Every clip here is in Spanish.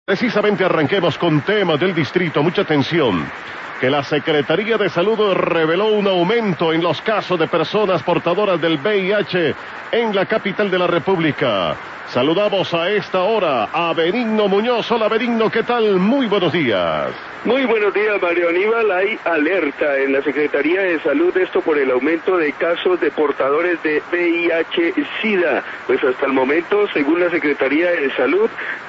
Precisamente arranquemos con temas del distrito. Mucha atención. Que la Secretaría de Salud reveló un aumento en los casos de personas portadoras del VIH en la capital de la República. Saludamos a esta hora a Benigno Muñoz. Hola Benigno, ¿qué tal? Muy buenos días. Muy buenos días, Mario Aníbal. Hay alerta en la Secretaría de Salud, esto por el aumento de casos de portadores de VIH-Sida. Pues hasta el momento, según la Secretaría de Salud,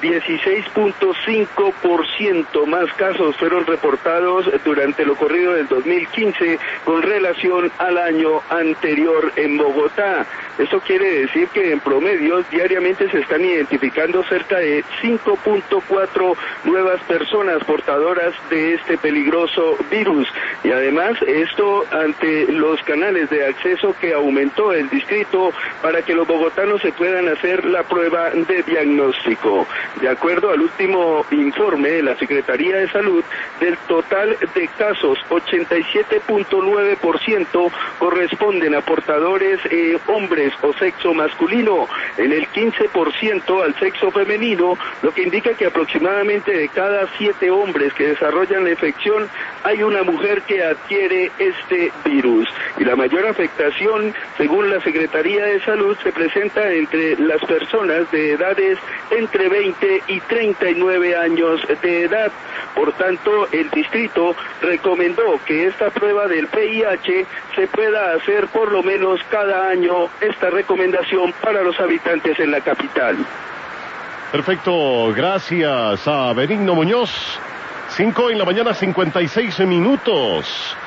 16.5% más casos fueron reportados durante lo corrido del 2015 con relación al año anterior en Bogotá. Esto quiere decir que en promedio diariamente se están identificando cerca de 5.4 nuevas personas portadoras de este peligroso virus. Y además esto ante los canales de acceso que aumentó el distrito para que los bogotanos se puedan hacer la prueba de diagnóstico. De acuerdo al último informe de la Secretaría de Salud, del total de casos, 87.9% corresponden a portadores hombres o sexo masculino, en el 15% al sexo femenino, lo que indica que aproximadamente de cada 7 hombres que desarrollan la infección, hay una mujer que adquiere este virus. Y la mayor afectación, según la Secretaría de Salud, se presenta entre las personas de edades entre 20 y 39 años de edad. Por tanto, el distrito recomendó que esta prueba del VIH se pueda hacer por lo menos cada año, esta recomendación para los habitantes en la capital. Perfecto, gracias a Benigno Muñoz. 5 en la mañana, 56 minutos.